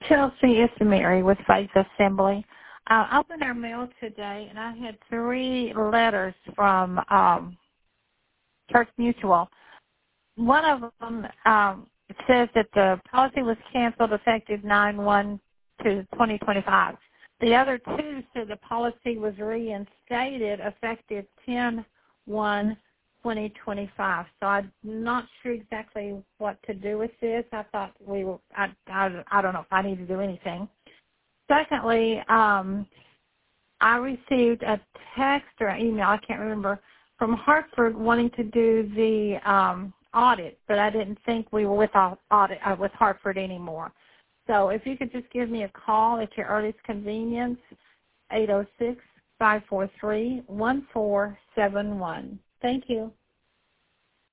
Chelsea, it's Mary with Faith Assembly. I opened our mail today, and I had 3 letters from Church Mutual. One of them says that the policy was canceled effective 9/1 to 2025. The other 2 said the policy was reinstated effective 10/1 2025. So I'm not sure exactly what to do with this. I thought I don't know if I need to do anything. Secondly, I received a text or an email, I can't remember, from Hartford wanting to do the audit, but I didn't think we were with Hartford anymore. So if you could just give me a call at your earliest convenience, 806-543-1471. Thank you.